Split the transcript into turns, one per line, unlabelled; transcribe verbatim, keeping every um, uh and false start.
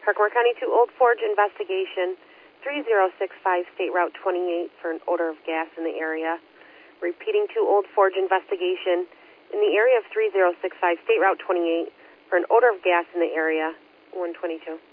Herkimer County two Old Forge investigation, three zero six five State Route twenty-eight for an odor of gas in the area. Repeating two Old Forge investigation in the area of three zero six five State Route twenty-eight for an odor of gas in the area, one twenty-two.